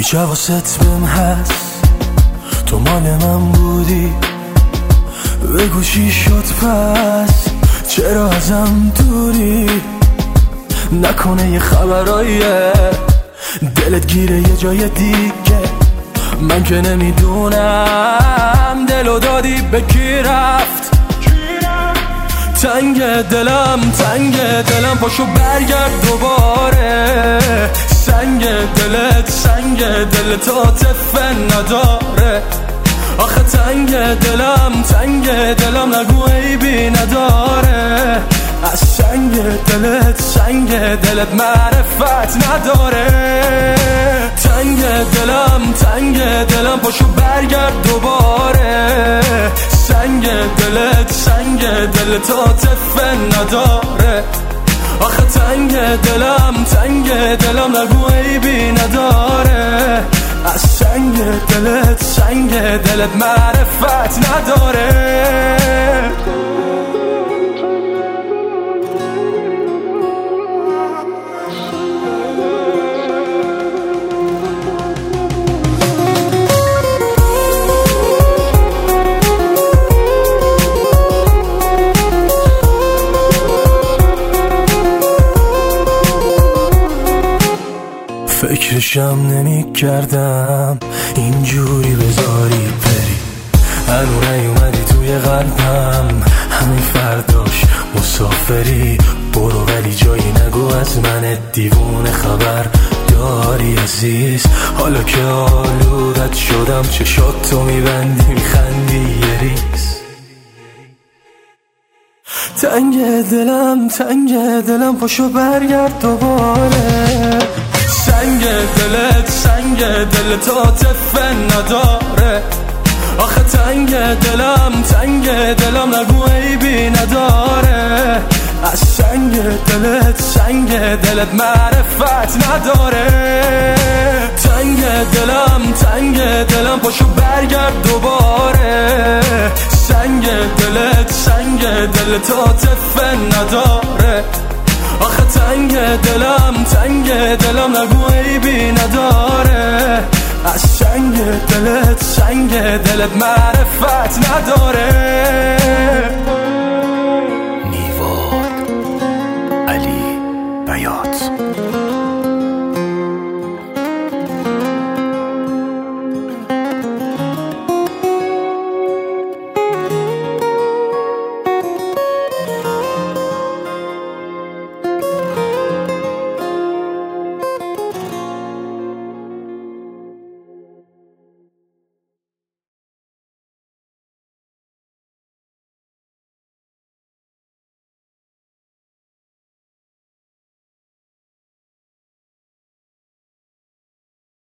هیچ حواست بهم هست، تو مال من بودی، بگو چی شد پس، چرا ازم دوری؟ نکنه یه خبراییه دلت گیره یه جای دیگه، من که نمیدونم دلو دادی به کی رفت. تنگ دلم پاشو برگرد دوباره، سنگ دلت عاطفه نداره. آخه تنگ دلم نگو عیبی نداره، از سنگ دلت معرفت نداره. تنگ دلم پاشو برگرد دوباره، سنگ دلت عاطفه نداره. آخه تنگ دلم نگو عیبی نداره، از سنگ دلت معرفت نداره. فکرشم نمی کردم اینجوری بذاری بری، هنو نیومدی توی قلبم، همین فرداش مسافری. برو ولی جایی نگو از من دیوونه خبر داری عزیز، حالا که آلودت شدم چشاتو میبندی میخندی یه ریز. تنگ دلم پاشو برگرد دوباره، سنگ دلت عاطفه نداره. آخه تنگ دلم نگو عیبی نداره، از سنگ دلت معرفت نداره. تنگ دلم پاشو برگرد دوباره، سنگ دلت عاطفه نداره. آخه تنگ دلم نگو عیبی نداره، از سنگ دلت معرفت نداره.